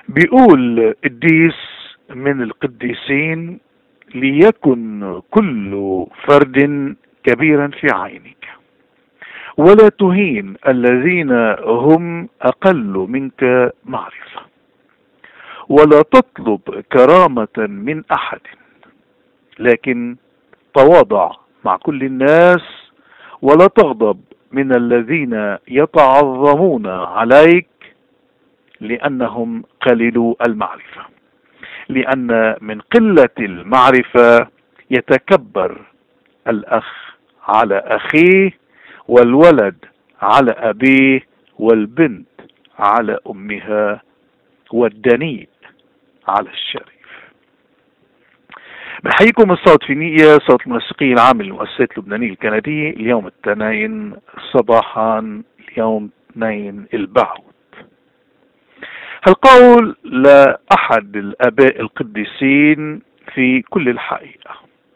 بيقول قديس من القديسين: ليكن كل فرد كبيرا في عينك، ولا تهين الذين هم أقل منك معرفة، ولا تطلب كرامة من أحد، لكن تواضع مع كل الناس، ولا تغضب من الذين يتعظمون عليك، لأنهم قليلو المعرفة. لأن من قلة المعرفة يتكبر الأخ على أخيه، والولد على أبيه، والبنت على أمها، والدنيء على الشريف. بحييكم الصوت في نية، صوت المنسقين العام للمؤسسات اللبنانية الكندية، اليوم الاثنين صباحا، اليوم 2 البعوض. هالقول لأحد الآباء القديسين في كل الحقيقة: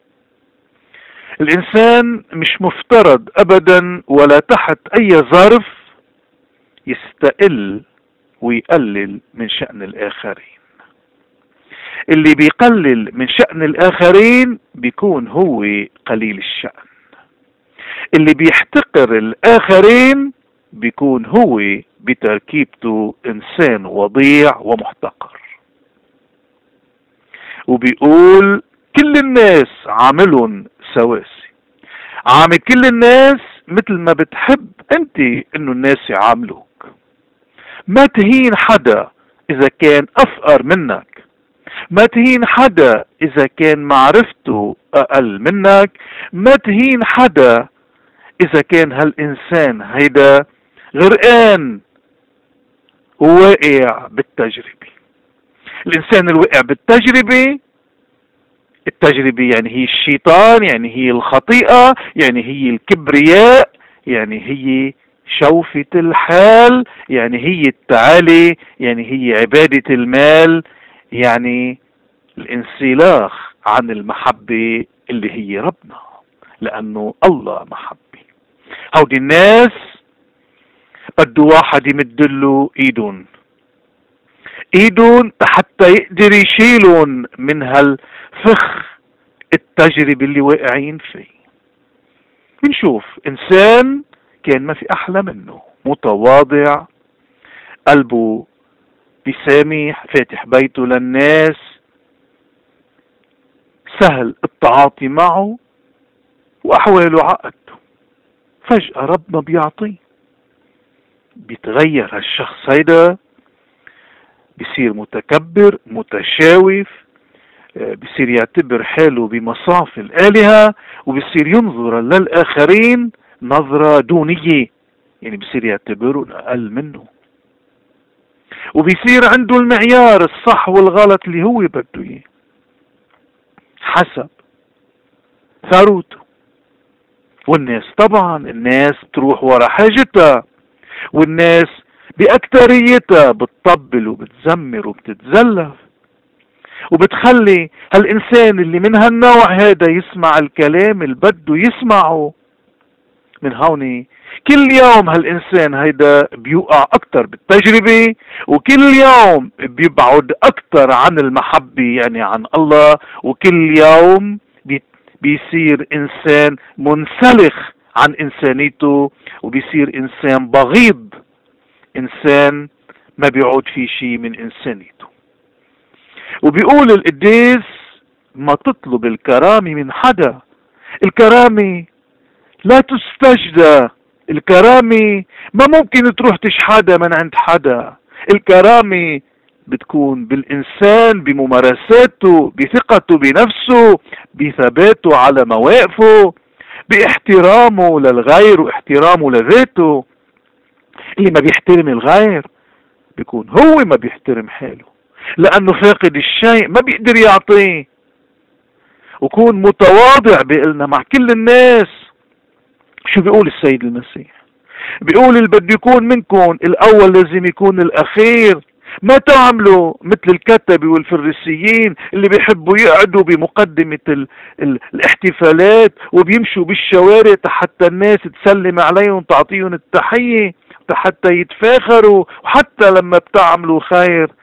الإنسان مش مفترض أبدا ولا تحت أي ظرف يستقل ويقلل من شأن الآخرين. اللي بيقلل من شأن الآخرين بيكون هو قليل الشأن. اللي بيحتقر الآخرين بيكون هو بتركيبته إنسان وضيع ومحتقر. وبيقول كل الناس عاملهم سواسي، عامل كل الناس مثل ما بتحب انت انه الناس يعاملوك. ما تهين حدا اذا كان افقر منك، ما تهين حدا اذا كان معرفته اقل منك، ما تهين حدا اذا كان هالانسان هيدا غرقان وواقع بالتجربة. الانسان الواقع بالتجربة، التجربة يعني هي الشيطان، يعني هي الخطيئة، يعني هي الكبرياء، يعني هي شوفة الحال، يعني هي التعالي، يعني هي عبادة المال، يعني الانسلاخ عن المحبة اللي هي ربنا، لأنه الله محبة. هودي الناس بده واحد يمدله ايدون حتى يقدر يشيلون من هالفخ التجربة اللي واقعين فيه. بنشوف انسان كان ما في احلى منه، متواضع، قلبه بيسامح، فاتح بيته للناس، سهل التعاطي معه، واحواله عقدته. فجأة ربنا بيعطيه، بيتغير هالشخص هيدا، بيصير متكبر، متشاوف، بيصير يعتبر حاله بمصاف الآلهة، وبيصير ينظر للآخرين نظرة دونية، يعني بيصير يعتبرهم أقل منه، وبيصير عنده المعيار الصح والغلط اللي هو بده إياه حسب ثروته. والناس طبعا الناس بتروح ورا حاجتها، والناس بأكتريتها بتطبل وبتزمر وبتتزلف، وبتخلي هالإنسان اللي من هالنوع هذا يسمع الكلام اللي بده يسمعه. من هون كل يوم هالإنسان هيدا بيوقع أكتر بالتجربة، وكل يوم بيبعد أكتر عن المحبة، يعني عن الله، وكل يوم بيصير إنسان منسلخ عن إنسانيته، وبيصير إنسان بغيض، إنسان ما بيعود في شيء من إنسانيته. وبيقول القديس: ما تطلب الكرامة من حدا، الكرامة لا تستجدى، الكرامة ما ممكن تروح تشحدها من عند حدا. الكرامة بتكون بالإنسان، بممارساته، بثقته بنفسه، بثباته على مواقفه، باحترامه للغير واحترامه لذاته. اللي ما بيحترم الغير بيكون هو ما بيحترم حاله، لأنه فاقد الشيء ما بيقدر يعطيه. وكون متواضع بيقلنا مع كل الناس. شو بيقول السيد المسيح؟ بيقول اللي بده يكون منكم الأول لازم يكون الأخير. ما تعملوا مثل الكتبة والفريسيين اللي بيحبوا يقعدوا بمقدمة الاحتفالات وبيمشوا بالشوارع حتى الناس تسلم عليهم، تعطيهم التحية حتى يتفاخروا، وحتى لما بتعملوا خير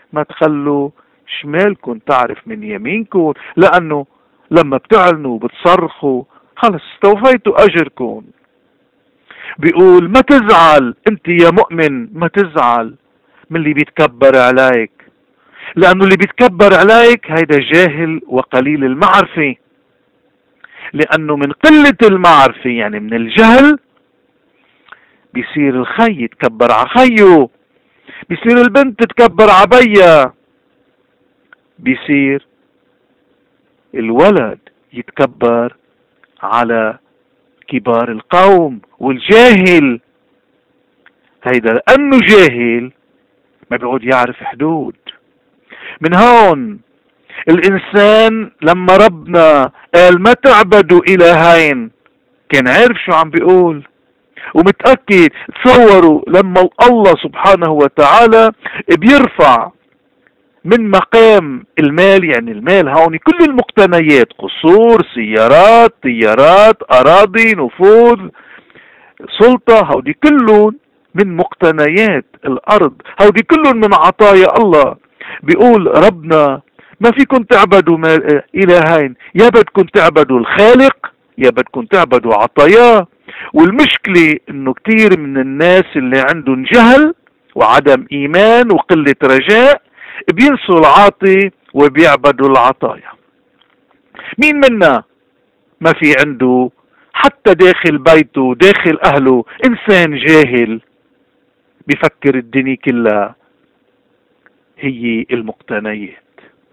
ما تخلوا شمالكم تعرف من يمينكم، لأنه لما بتعلنوا وبتصرخوا خلص استوفيتوا أجركم. بيقول ما تزعل انت يا مؤمن، ما تزعل من اللي بيتكبر عليك، لأنه اللي بيتكبر عليك هيدا جاهل وقليل المعرفة. لأنه من قلة المعرفة يعني من الجهل بيصير الخي يتكبر على خيه، بيصير البنت تتكبر على بيها، بيصير الولد يتكبر على كبار القوم. والجاهل هيدا لأنه جاهل ما بيقعد يعرف حدود. من هون الإنسان لما ربنا قال ما تعبدوا إلهين كان عارف شو عم بيقول ومتأكد. تصوروا لما الله سبحانه وتعالى بيرفع من مقام المال، يعني المال هون كل المقتنيات، قصور، سيارات، طيارات، أراضي، نفوذ، سلطة، هودي كلهم من مقتنيات الأرض، هودي كلهم من عطايا الله. بيقول ربنا ما فيكم تعبدوا إلهين، يا بدكم تعبدوا الخالق يا بدكم تعبدوا عطاياه. والمشكلة انه كتير من الناس اللي عندهم جهل وعدم ايمان وقلة رجاء بينسوا العاطي وبيعبدوا العطايا. مين منا ما في عنده حتى داخل بيته داخل اهله انسان جاهل بيفكر الدنيا كلها هي المقتنيات؟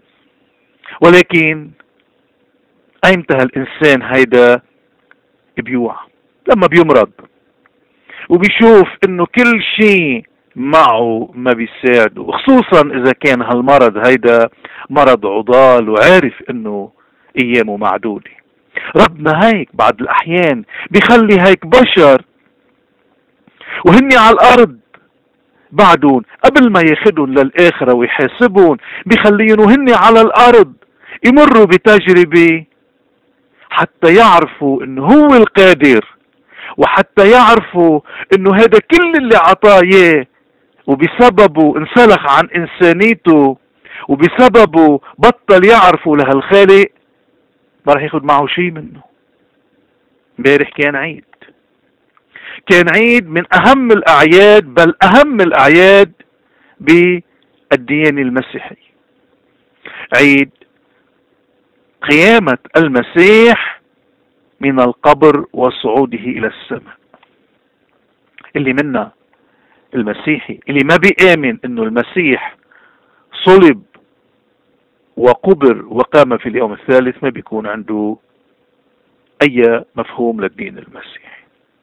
ولكن ايمتى هالانسان هيدا بيوعى؟ لما بيمرض وبيشوف انه كل شيء معه ما بيساعده، خصوصا اذا كان هالمرض هيدا مرض عضال وعارف انه ايامه معدودة. ربنا هيك بعض الاحيان بيخلي هيك بشر وهن على الارض بعدون قبل ما ياخدون للاخرة ويحاسبون بيخليهم وهن على الارض يمروا بتجربة حتى يعرفوا انه هو القادر، وحتى يعرفوا انه هذا كل اللي عطاه وبسببه انسلخ عن انسانيته وبسببه بطل يعرفوا لهالخالق ما رح ياخد معه شيء منه. امبارح كان عيد، كان عيد من اهم الاعياد، بل اهم الاعياد بالديانة المسيحية، عيد قيامة المسيح من القبر وصعوده الى السماء. اللي منا المسيحي اللي ما بيآمن انه المسيح صلب وقبر وقام في اليوم الثالث ما بيكون عنده اي مفهوم للدين المسيحي.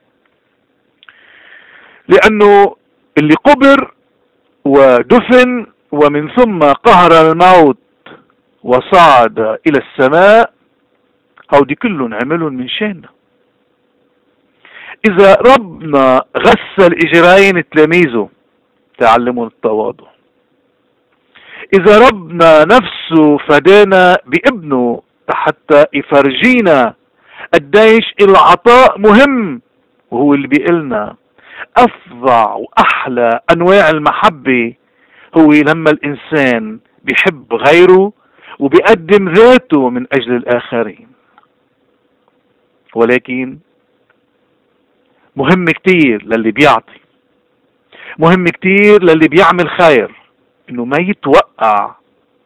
لانه اللي قبر ودفن ومن ثم قهر الموت وصعد الى السماء هودي كلهم عملهم من شاننا. اذا ربنا غسل اجرين تلاميذه تعلموا التواضع، اذا ربنا نفسه فدانا بابنه حتى يفرجينا قديش العطاء مهم، وهو اللي بيقلنا افظع واحلى انواع المحبة هو لما الانسان بيحب غيره وبيقدم ذاته من اجل الاخرين. ولكن مهم كتير للي بيعطي، مهم كتير للي بيعمل خير انه ما يتوقع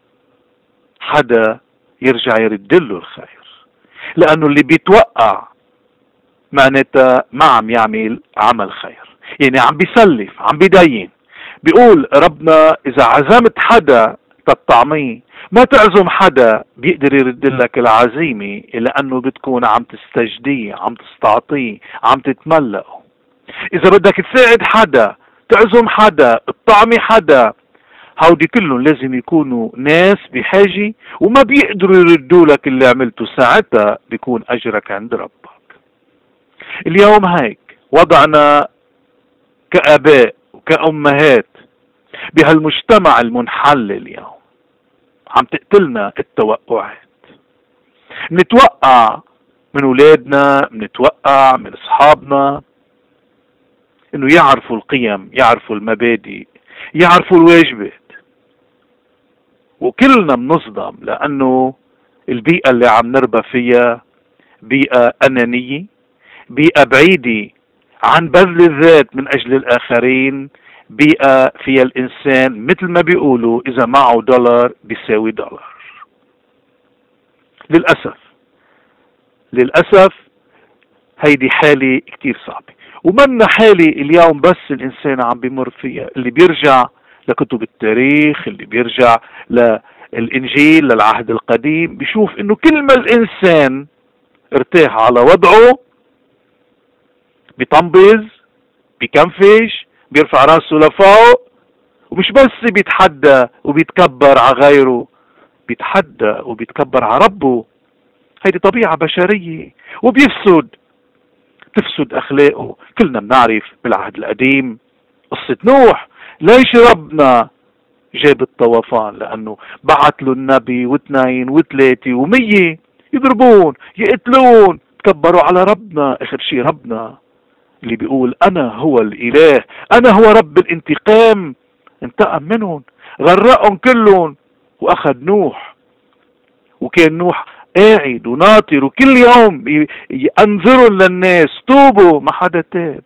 حدا يرجع يردله الخير، لانه اللي بيتوقع معناتها ما عم يعمل عمل خير، يعني عم بيسلف عم بيدين. بيقول ربنا اذا عزمت حدا تطعميه ما تعزم حدا بيقدر يردلك العزيمة، لانه بتكون عم تستجديه عم تستعطيه عم تتملقه. اذا بدك تساعد حدا تعزم حدا تطعمي حدا هودي كلهم لازم يكونوا ناس بحاجة وما بيقدروا يردوا لك اللي عملته، ساعتها بيكون اجرك عند ربك. اليوم هيك وضعنا كآباء وكأمهات بهالمجتمع المنحل اليوم عم تقتلنا التوقعات. منتوقع من اولادنا، منتوقع من اصحابنا انه يعرفوا القيم، يعرفوا المبادئ، يعرفوا الواجبات. وكلنا بنصدم لأنه البيئة اللي عم نربى فيها بيئة أنانية، بيئة بعيدة عن بذل الذات من أجل الآخرين، بيئة فيها الإنسان مثل ما بيقولوا إذا معه دولار بيساوي دولار. للأسف هيدي حالة كتير صعبة، ومنا حالة اليوم بس الإنسان عم بيمر فيها. اللي بيرجع لكتب التاريخ، اللي بيرجع للإنجيل للعهد القديم، بيشوف إنه كل ما الإنسان ارتاح على وضعه بيطنبز، بيكنفش، بيرفع راسه لفوق، ومش بس بيتحدى وبيتكبر على غيره، بيتحدى وبيتكبر على ربه. هيدي طبيعة بشرية، تفسد أخلاقه. كلنا بنعرف بالعهد القديم قصة نوح. ليش ربنا جاب الطوفان؟ لأنه بعت له النبي واثنين وثلاثة ومية يضربون يقتلون، تكبروا على ربنا. آخر شيء ربنا اللي بيقول أنا هو الإله، أنا هو رب الانتقام، انتقم منهم، غرقهم كلهم وأخذ نوح. وكان نوح قاعد وناطر وكل يوم ينذروا للناس توبوا، ما حدا تاب.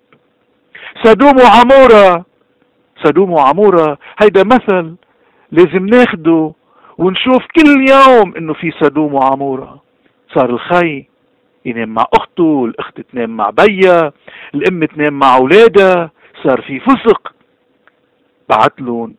سدوم وعمورة هيدا مثل لازم ناخده ونشوف كل يوم انه في سدوم وعمورة. صار الخي ينام مع اخته، الاخت تنام مع بيها، الام تنام مع اولادها، صار في فسق. بعت لهم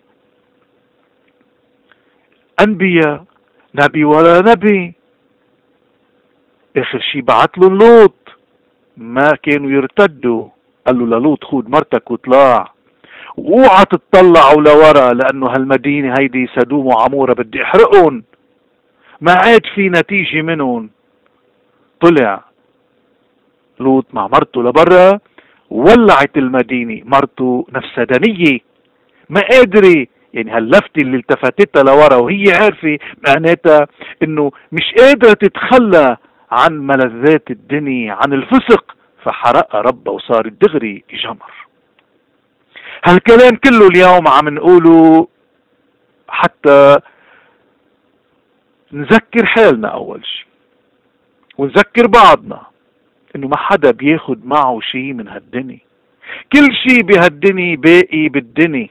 انبياء، نبي ولا نبي. اخر شي بعت لهم لوط، ما كانوا يرتدوا، قال له للوط خود مرتك وطلع، واوعى تطلعوا لورا لانه هالمدينة هيدي سدوم وعمورة بدي احرقهم، ما عاد في نتيجة منهم. طلع لوط مع مرته لبرا، ولعت المدينة. مرته نفسدانية، ما قادرة، يعني هاللفتة اللي التفتتها لورا وهي عارفة معناتها انه مش قادرة تتخلى عن ملذات الدنيا، عن الفسق، فحرقها ربها وصار الدغري جمر. هالكلام كله اليوم عم نقوله حتى نذكر حالنا اول شيء، ونذكر بعضنا انه ما حدا بياخد معه شيء من هالدنيا، كل شيء بهالدنيا باقي بالدنيا.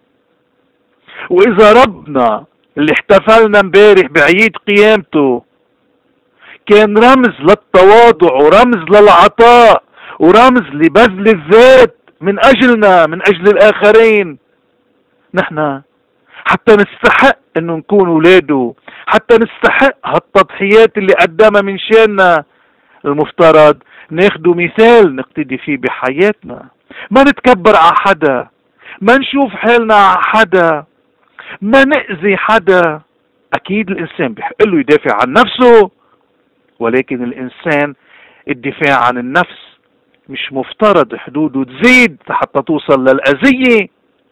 واذا ربنا اللي احتفلنا امبارح بعيد قيامته كان رمز للتواضع ورمز للعطاء ورمز لبذل الذات من اجلنا من اجل الاخرين، نحن حتى نستحق انه نكون اولاده، حتى نستحق هالتضحيات اللي قدمها من شاننا، المفترض ناخده مثال نقتدي فيه بحياتنا. ما نتكبر على حدا، ما نشوف حالنا على حدا، ما نأذي حدا. اكيد الانسان بيحق له يدافع عن نفسه، ولكن الانسان الدفاع عن النفس مش مفترض حدوده تزيد حتى توصل للأذية.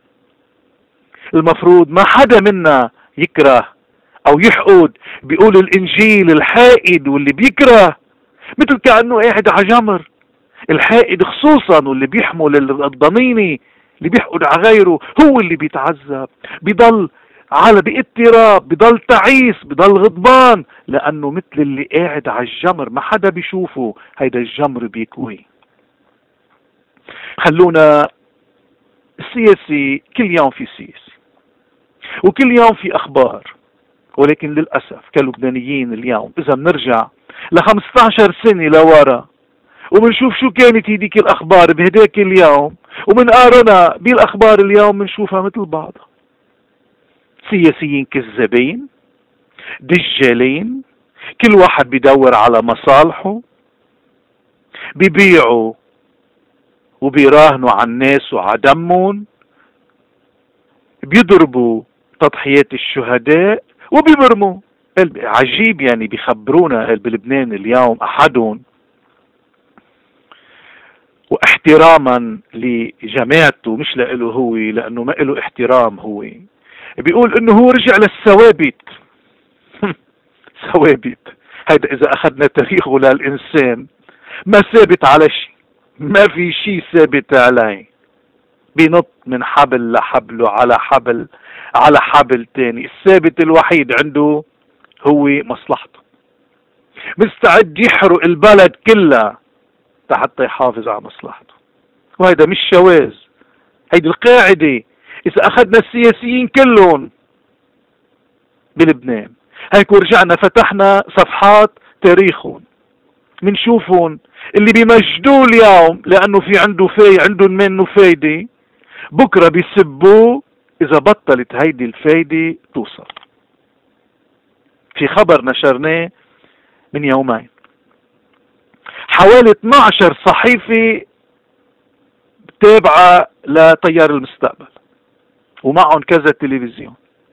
المفروض ما حدا منا يكره او يحقد. بيقول الانجيل الحائد واللي بيكره مثل كأنه قاعد على جمر. الحائد خصوصا واللي بيحمل الضميني اللي بيحقد على غيره هو اللي بيتعذب، بيضل على باضطراب، بيضل تعيس، بيضل غضبان، لانه مثل اللي قاعد على الجمر ما حدا بيشوفه، هيدا الجمر بيكوي. خلونا السياسي كل يوم في سياسي وكل يوم في اخبار، ولكن للاسف كلبنانيين اليوم اذا بنرجع ل 15 سنة لورا وبنشوف شو كانت هديك الاخبار بهداك اليوم وبنقارنها بالاخبار اليوم بنشوفها مثل بعضها. سياسيين كذابين دجالين، كل واحد بيدور على مصالحه، بيبيعوا وبيراهنوا على الناس وعلى دمهم، بيضربوا تضحيات الشهداء وبيبرموا. عجيب يعني بيخبرونا بلبنان اليوم احدهم واحتراما لجماعته مش لإله هو، لانه ما له احترام هو، بيقول انه هو رجع للثوابت. ثوابت هيدا اذا اخذنا تاريخه للانسان ما ثابت على شيء، ما في شيء ثابت عليه، بينط من حبل لحبل على حبل على حبل تاني. الثابت الوحيد عنده هو مصلحته، مستعد يحرق البلد كلها حتى يحافظ على مصلحته. وهذا مش شواذ، هيدي القاعدة. إذا أخذنا السياسيين كلهم بلبنان هيك ورجعنا فتحنا صفحات تاريخهم، منشوفهم اللي بيمجدوه اليوم لأنه في عندهم منه فايدة، بكرة بيسبوه إذا بطلت هيدي الفايدة توصل. في خبر نشرناه من يومين، حوالي 12 صحيفة تابعة لتيار المستقبل ومعهم كذا تلفزيون،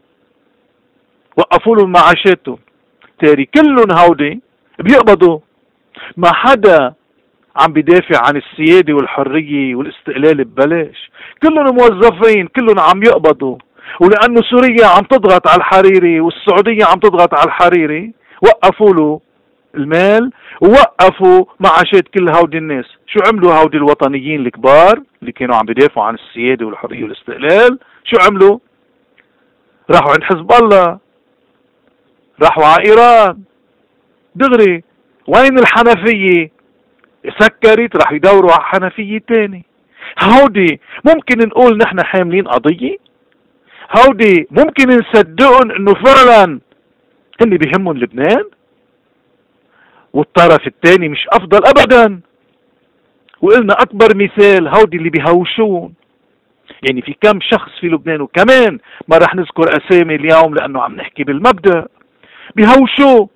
وقفوا لهم معاشاتهم. تاري كلهم هودي بيقبضوا، ما حدا عم بدافع عن السيادة والحرية والاستقلال ببلاش، كلهم موظفين، كلهم عم يقبضوا. ولأنه سوريا عم تضغط على الحريري والسعودية عم تضغط على الحريري وقفوا له المال ووقفوا معاشات كل هودي الناس. شو عملوا هودي الوطنيين الكبار اللي كانوا عم بدافعوا عن السيادة والحرية والاستقلال؟ شو عملوا؟ راحوا عند حزب الله، راحوا على إيران دغري. وين الحنفية؟ سكرت، راح يدوروا على حنفية تاني. هودي ممكن نقول نحن حاملين قضية؟ هودي ممكن نصدقهم انه فعلا هن بيهمهم لبنان والطرف الثاني مش افضل ابدا؟ وقلنا اكبر مثال هودي اللي بيهوشون، يعني في كم شخص في لبنان، وكمان ما رح نذكر اسامي اليوم لانه عم نحكي بالمبدأ، بيهوشوا.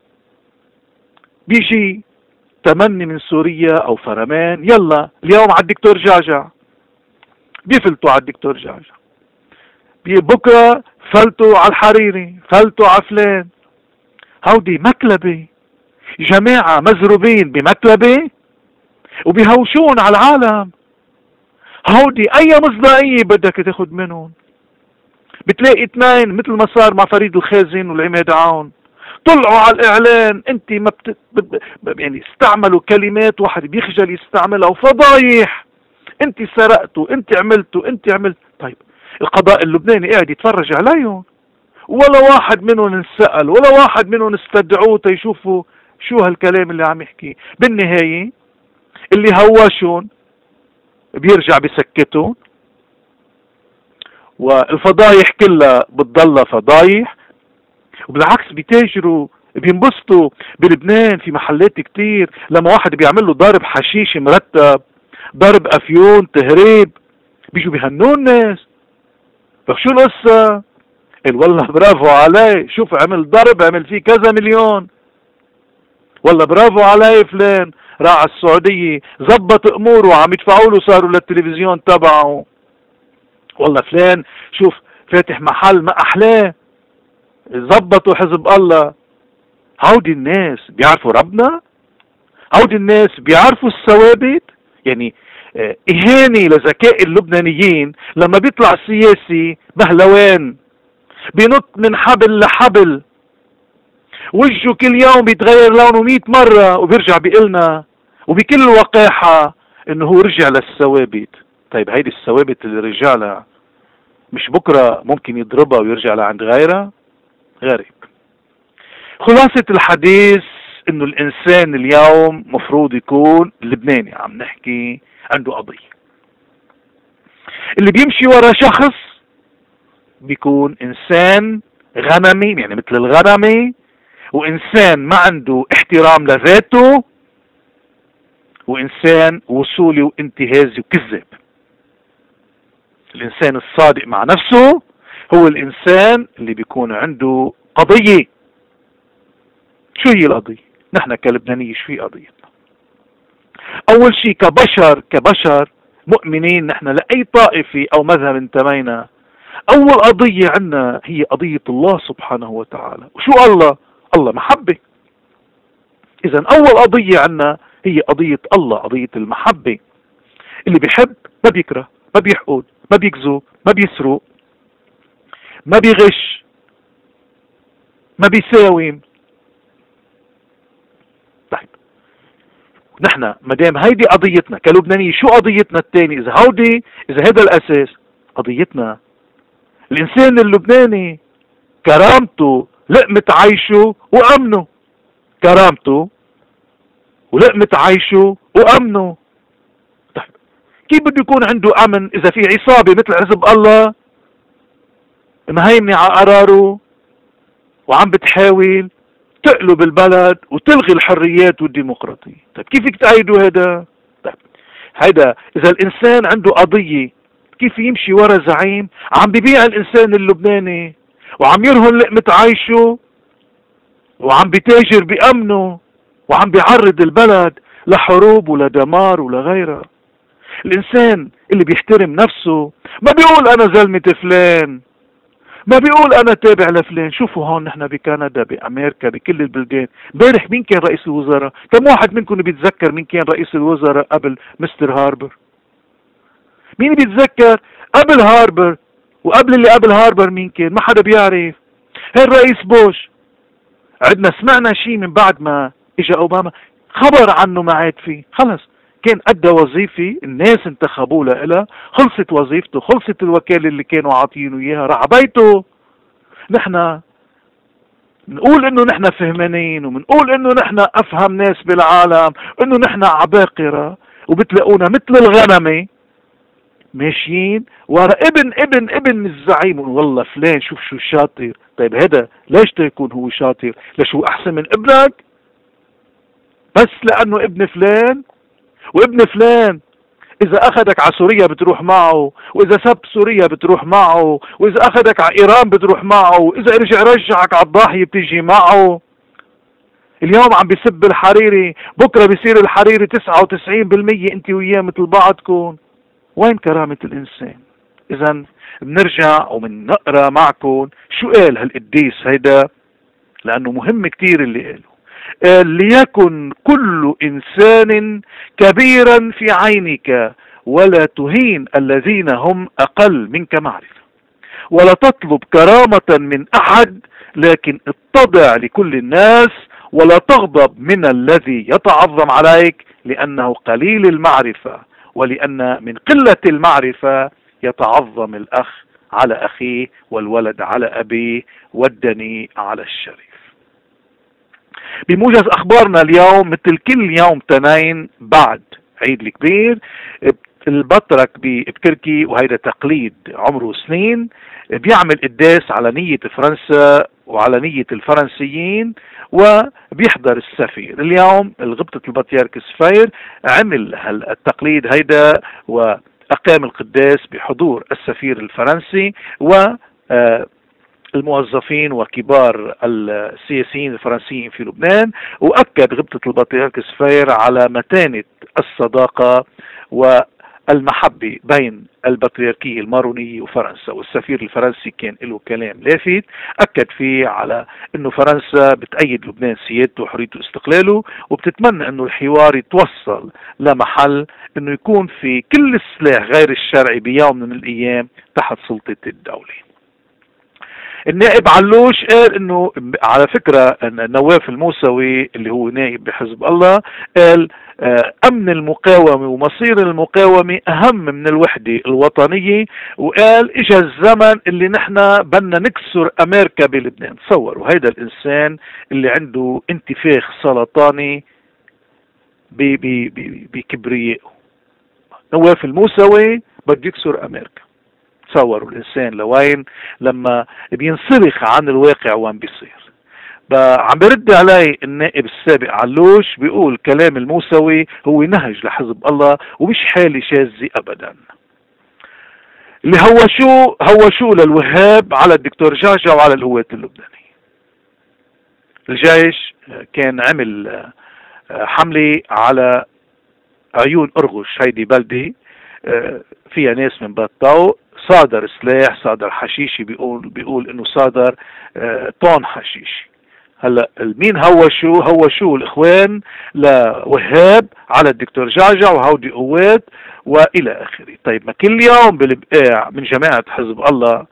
بيجي تمني من سوريا او فرمان، يلا اليوم على الدكتور جعجع، بيفلتوا على الدكتور جعجع. بكره فلتوا على الحريري، فلتوا على فلان. هودي مكلبة، جماعة مزروبين بمكلبة وبيهوشون على العالم. هودي اي مصداقية بدك تاخد منهم؟ بتلاقي اثنين مثل ما صار مع فريد الخازن والعماد عون، طلعوا على الاعلان. انت ما يعني استعملوا كلمات واحد بيخجل يستعملها، وفضايح. انت سرقتوا، انت عملتوا، انت عملت. طيب القضاء اللبناني قاعد يتفرج عليهم، ولا واحد منهم انسأل، ولا واحد منهم استدعوه تيشوفوا شو هالكلام اللي عم يحكيه. بالنهاية اللي هوشون بيرجع بسكتهم، والفضايح كلها بتضلها فضايح. وبالعكس بيتاجروا، بينبسطوا. بلبنان في محلات كتير لما واحد بيعمل له ضرب حشيش مرتب، ضرب افيون، تهريب، بيجوا بيهنوا الناس. طب شو القصة؟ قال والله برافو علي، شوف عمل ضرب، عمل فيه كذا مليون. والله برافو علي فلان، راح على السعودية زبط اموره، عم يدفعوا له، صاروا للتلفزيون تبعه. والله فلان شوف فاتح محل ما احلاه، زبطوا حزب الله. هودي الناس بيعرفوا ربنا؟ هودي الناس بيعرفوا الثوابت؟ يعني اهانة لذكاء اللبنانيين لما بيطلع سياسي بهلوان بينط من حبل لحبل، وجهه كل يوم بيتغير لونه 100 مرة، وبيرجع بيقلنا وبكل وقاحة انه هو رجع للثوابت. طيب هيدي الثوابت اللي رجع لها مش بكرة ممكن يضربها ويرجع لعند غيرها؟ غريب. خلاصة الحديث انه الانسان اليوم مفروض يكون لبناني، عم نحكي عنده قضية. اللي بيمشي ورا شخص بيكون انسان غنمي، يعني مثل الغنمي، وانسان ما عنده احترام لذاته، وانسان وصولي وانتهازي وكذاب. الانسان الصادق مع نفسه هو الانسان اللي بيكون عنده قضية. شو هي القضية؟ نحن كلبنانية شو هي قضيتنا؟ اول شيء كبشر مؤمنين نحن لأي طائفة او مذهب انتمينا، اول قضية عنا هي قضية الله سبحانه وتعالى. وشو الله؟ الله محبة. اذا اول قضية عنا هي قضية الله، قضية المحبة. اللي بيحب ما بيكره، ما بيحقد، ما بيكذب، ما بيسرق، ما بيغش، ما بيساوم. طيب نحن مدام هيدي قضيتنا كلبنانية، شو قضيتنا الثاني؟ اذا هذا الاساس، قضيتنا الإنسان اللبناني كرامته لقمة عيشه وأمنه، كرامته ولقمة عيشه وأمنه. طيب كيف بده يكون عنده أمن إذا في عصابة مثل حزب الله مهيمنة على قراره وعم بتحاول تقلب البلد وتلغي الحريات والديمقراطية؟ طيب كيف فيك تأيدوا هذا؟ طيب هيدا إذا الإنسان عنده قضية، كيف يمشي ورا زعيم عم ببيع الإنسان اللبناني وعم يرهن لقمة عيشه وعم بيتاجر بأمنه وعم بيعرض البلد لحروب ولدمار ولغيرها؟ الإنسان اللي بيحترم نفسه ما بيقول أنا زلمة فلان، ما بيقول أنا تابع لفلان. شوفوا هون نحن بكندا، بأمريكا، بكل البلدان، امبارح مين كان رئيس الوزراء؟ كم واحد منكم بيتذكر مين كان رئيس الوزراء قبل مستر هاربر؟ مين بيتذكر قبل هاربر؟ وقبل اللي قبل هاربر مين كان؟ ما حدا بيعرف. هي الرئيس بوش عدنا سمعنا شيء من بعد ما اجا اوباما، خبر عنه ما عاد فيه، خلص كان ادى وظيفة الناس انتخبوه لها، خلصت وظيفته، خلصت الوكالة اللي كانوا عاطينه اياها، راح بيته. نحن بنقول انه نحن فهمانين وبنقول انه نحن افهم ناس بالعالم، انه نحن عباقرة، وبتلاقونا مثل الغنمة ماشيين ورا ابن الزعيم. والله فلان شوف شو شاطر. طيب هذا ليش تيكون هو شاطر؟ ليش هو احسن من ابنك؟ بس لانه ابن فلان؟ وابن فلان اذا اخذك على سوريا بتروح معه، واذا سب سوريا بتروح معه، واذا اخذك على ايران بتروح معه، واذا رجعك على الضاحية بتيجي معه. اليوم عم بيسب الحريري، بكره بيصير الحريري 99% انت وياه مثل بعضكم. وين كرامة الإنسان؟ إذا بنرجع وبنقرا معكم شو قال هالقديس هيدا، لأنه مهم كتير اللي قاله. قال ليكن كل إنسان كبيرا في عينك، ولا تهين الذين هم أقل منك معرفة، ولا تطلب كرامة من أحد، لكن اتضع لكل الناس، ولا تغضب من الذي يتعظم عليك، لأنه قليل المعرفة، ولأن من قلة المعرفة يتعظم الأخ على أخيه، والولد على أبيه، والدني على الشريف. بموجز أخبارنا اليوم، مثل كل يوم تنين بعد عيد الكبير، البطرك بتركي، وهيدا تقليد عمره سنين، بيعمل قداس على نية فرنسا وعلى نية الفرنسيين، وبيحضر السفير. اليوم الغبطة البطيارك السفير عمل التقليد هيدا، وأقام القداس بحضور السفير الفرنسي والموظفين وكبار السياسيين الفرنسيين في لبنان. وأكد غبطة البطيارك السفير على متانة الصداقة والمحبة بين البطريركية المارونية وفرنسا. والسفير الفرنسي كان له كلام لافت، أكد فيه على أنه فرنسا بتأيد لبنان سيادته وحريته واستقلاله، وبتتمنى أنه الحوار يتوصل لمحل أنه يكون في كل السلاح غير الشرعي بيوم من الأيام تحت سلطة الدولة. النائب علوش قال انه على فكرة نواف الموسوي اللي هو نائب بحزب الله قال امن المقاومة ومصير المقاومة اهم من الوحدة الوطنية، وقال اجا الزمن اللي نحن بدنا نكسر امريكا بلبنان. تصوروا هيدا الانسان اللي عنده انتفاخ سرطاني بكبريائه، نواف الموسوي بده يكسر امريكا. تصوروا الإنسان لوين لما بينسلخ عن الواقع وين بيصير. عم برد علي النائب السابق علوش، بيقول كلام الموسوي هو نهج لحزب الله ومش حالة شاذة أبدا. اللي هو شو للوهاب على الدكتور جعجع وعلى القوات اللبنانية. الجيش كان عمل حملة على عيون أرغش، هيدي بلدة فيها ناس من بطاو، صادر سلاح، صادر حشيشي، بيقول انه صادر طن حشيشي. هلا مين هو شو الاخوان لوهاب على الدكتور جعجع وهودي قوات والى اخره. طيب ما كل يوم بالبقاع من جماعة حزب الله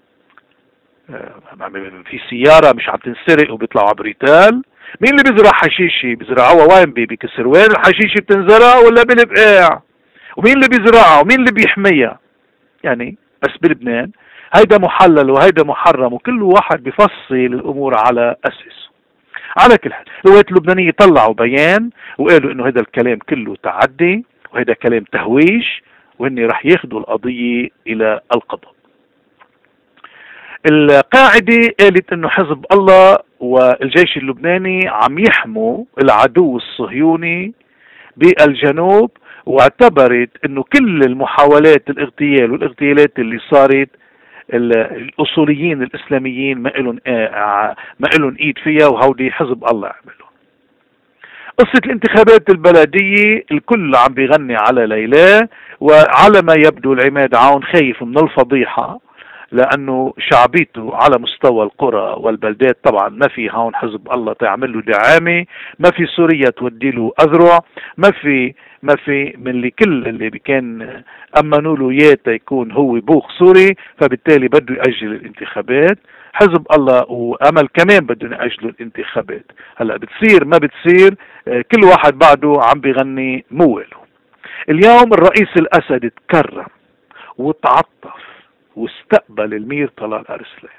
في سيارة مش عم تنسرق وبيطلعوا على بريتال. مين اللي بيزرع حشيشي؟ بيزرعوها وين؟ بكسروان الحشيشي بتنزرع ولا بالبقاع؟ ومين اللي بيزرعها ومين اللي بيحميها؟ يعني بس بلبنان هيدا محلل وهيدا محرم، وكل واحد بفصل الامور على اساسه. على كل حال القوات اللبنانية طلعوا بيان وقالوا انه هذا الكلام كله تعدي وهذا كلام تهويج، وهن رح ياخذوا القضية الى القضاء. القاعدة قالت انه حزب الله والجيش اللبناني عم يحموا العدو الصهيوني بالجنوب، واعتبرت انه كل المحاولات الاغتيال والاغتيالات اللي صارت الاصوليين الاسلاميين ما لهم ايد فيها، وهودي حزب الله عملوا. قصة الانتخابات البلدية الكل عم بيغني على ليلى، وعلى ما يبدو العماد عون خايف من الفضيحة، لانه شعبيته على مستوى القرى والبلدات طبعا ما في هون حزب الله تعمل له دعامه، ما في سوريا تودي له اذرع، ما في من اللي كل اللي كان امنوا له اياه تيكون هو بوخ سوري، فبالتالي بده ياجل الانتخابات. حزب الله وامل كمان بدهم ياجلوا الانتخابات. هلا بتصير ما بتصير، كل واحد بعده عم بيغني موله. اليوم الرئيس الاسد تكرم وتعطف واستقبل المير طلال أرسلان،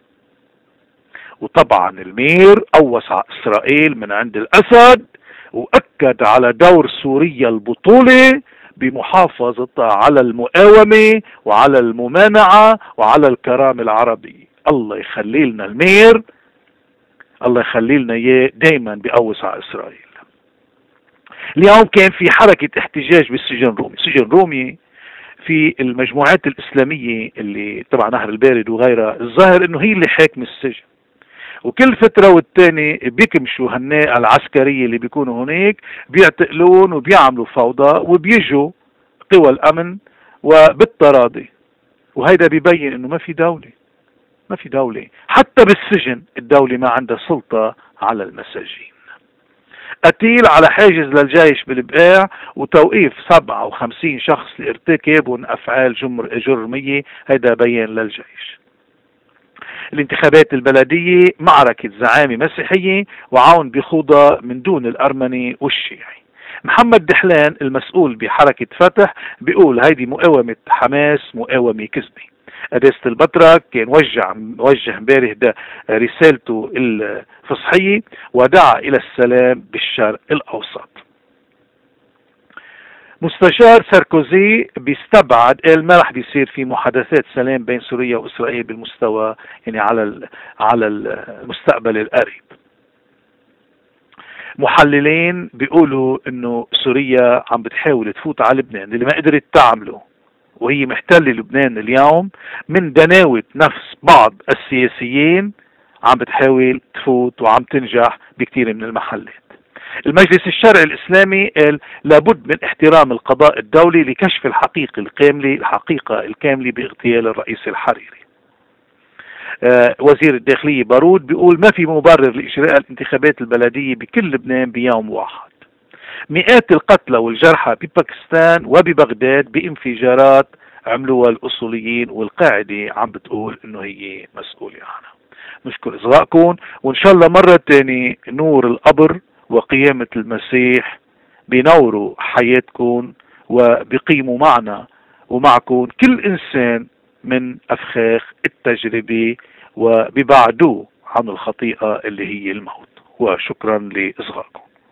وطبعا المير قوص على إسرائيل من عند الأسد، وأكد على دور سوريا البطولة بمحافظتها على المقاومة وعلى الممانعة وعلى الكرامة العربية. الله يخلي لنا المير، الله يخلي لنا إياه دايما بقوص على إسرائيل. اليوم كان في حركة احتجاج بالسجن الرومي. سجن رومي في المجموعات الإسلامية اللي تبع نهر البارد وغيرها، الظاهر انه هي اللي حاكمة السجن، وكل فترة والتاني بيكمشوا هالناقة العسكرية اللي بيكونوا هناك بيعتقلون وبيعملوا فوضى، وبيجوا قوى الأمن وبالتراضي. وهيدا بيبين انه ما في دولة، حتى بالسجن الدولة ما عندها سلطة على المساجين. قتيل على حاجز للجيش بالبقاع، وتوقيف 57 شخص لارتكابهم افعال جرمية، هيدا بيان للجيش. الانتخابات البلدية معركة زعامة مسيحية وعون بخوضها من دون الأرمني والشيعي. محمد دحلان المسؤول بحركة فتح بيقول هيدي مقاومة حماس مقاومة كذبة. قداسة البطرك كان وجه امبارح ده رسالته الفصحية، ودعا إلى السلام بالشرق الأوسط. مستشار ساركوزي بيستبعد، قال ما رح بيصير في محادثات سلام بين سوريا وإسرائيل بالمستوى يعني على المستقبل القريب. محللين بيقولوا انه سوريا عم بتحاول تفوت على لبنان اللي ما قدرت تعمله، وهي محتلة لبنان اليوم من دناوة نفس بعض السياسيين، عم بتحاول تفوت وعم تنجح بكثير من المحلات. المجلس الشرعي الإسلامي قال لابد من احترام القضاء الدولي لكشف الحقيقة الكاملة باغتيال الرئيس الحريري. وزير الداخلية بارود بيقول ما في مبرر لإجراء الانتخابات البلدية بكل لبنان بيوم واحد. مئات القتلى والجرحى بباكستان وببغداد بانفجارات عملوها الأصوليين، والقاعدة عم بتقول انه هي مسؤولة عنها. نشكر إصغائكم، وإن شاء الله مرة تاني نور القبر وقيامة المسيح بينوروا حياتكم وبيقيموا معنا ومعكم كل إنسان من أفخاخ التجربة، وبيبعدوه عن الخطيئة اللي هي الموت. وشكرا لإصغائكم.